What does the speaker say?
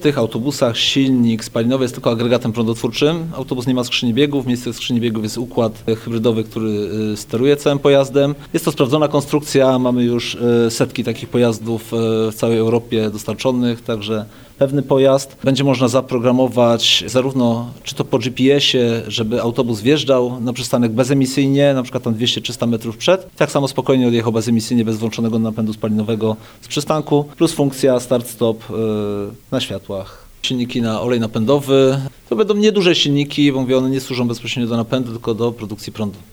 tych autobusach silnik spalinowy jest tylko agregatem prądotwórczym. Autobus nie ma skrzyni biegów, w miejsce skrzyni biegów jest układ hybrydowy, który steruje całym pojazdem. Jest to sprawdzona konstrukcja, mamy już setki takich pojazdów w całej Europie dostarczonych, także pewny pojazd będzie można zaprogramować zarówno czy to po GPS-ie, żeby autobus wjeżdżał na przystanek bezemisyjnie, na przykład tam 200-300 metrów przed, tak samo spokojnie odjechał bezemisyjnie, bez włączonego napędu spalinowego z przystanku, plus funkcja start-stop na światłach. Silniki na olej napędowy to będą nieduże silniki, bo mówię, one nie służą bezpośrednio do napędu, tylko do produkcji prądu.